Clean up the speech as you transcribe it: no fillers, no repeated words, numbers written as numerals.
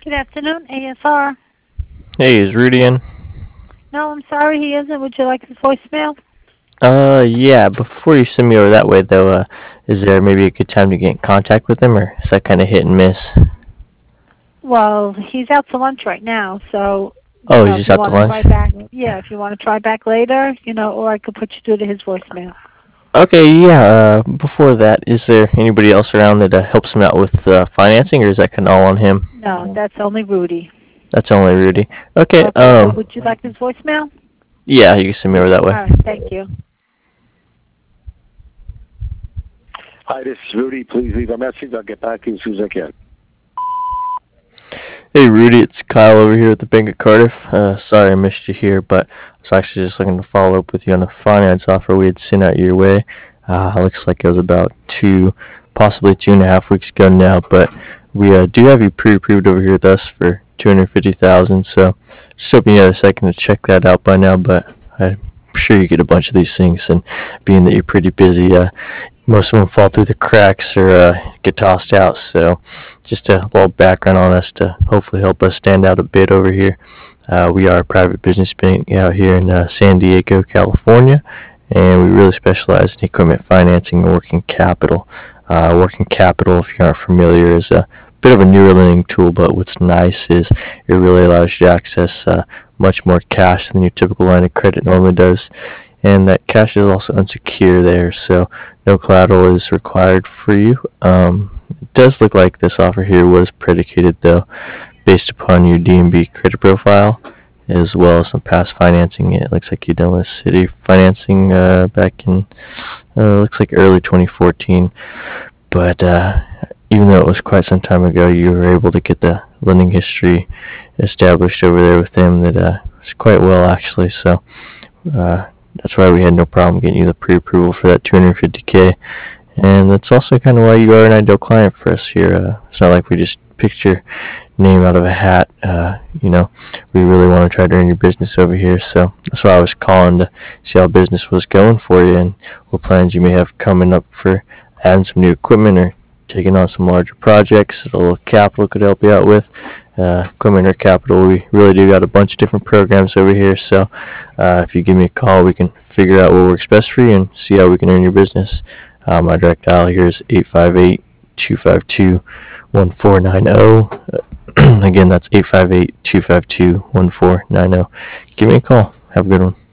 Good afternoon, ASR. Hey, is Rudy in? No, I'm sorry he isn't. Would you like his voicemail? Yeah. Before you send me over that way, though, is there maybe a good time to get in contact with him, or is that kind of hit and miss? Well, he's out to lunch right now, so Oh, he's if just you out to want to lunch. try back, yeah, if you want to try back later, or I could put you through to his voicemail. Okay, yeah. Before that, is there anybody else around that helps him out with financing, or is that kind of all on him? No, that's only Rudy. That's only Rudy. Okay. Okay, so would you like his voicemail? Yeah, you can send me over that way. All right, thank you. Hi, this is Rudy. Please leave a message. I'll get back to you as soon as I can. Hey, Rudy, it's Kyle over here at the Bank of Cardiff. Sorry I missed you here, but I was actually just looking to follow up with you on a finance offer we had sent out your way. Looks like it was about possibly 2.5 weeks ago now, but we do have you pre-approved over here with us for 250,000. So just hoping you had a second to check that out by now. But I'm sure you get a bunch of these things, and being that you're pretty busy, most of them fall through the cracks or get tossed out. So, just a little background on us to hopefully help us stand out a bit over here. We are a private business bank out here in San Diego, California, and we really specialize in equipment financing and working capital. Working capital, if you aren't familiar, is a bit of a newer lending tool, but what's nice is it really allows you to access much more cash than your typical line of credit normally does. And that cash is also unsecure there, so no collateral is required for you. It does look like this offer here was predicated, though, based upon your DNB credit profile, as well as some past financing. It looks like you've done with city financing back in, looks like early 2014. But even though it was quite some time ago, you were able to get the lending history established over there with them that was quite well, actually. So that's why we had no problem getting you the pre-approval for that 250K. And that's also kind of why you are an ideal client for us here. It's not like we just picked your name out of a hat. We really want to try to earn your business over here. So that's why I was calling to see how business was going for you and what plans you may have coming up for adding some new equipment or taking on some larger projects that a little capital could help you out with. Equipment or capital, we really do got a bunch of different programs over here. So if you give me a call, we can figure out what works best for you and see how we can earn your business. My direct dial here is 858-252-1490. Again, that's 858-252-1490. Give me a call. Have a good one.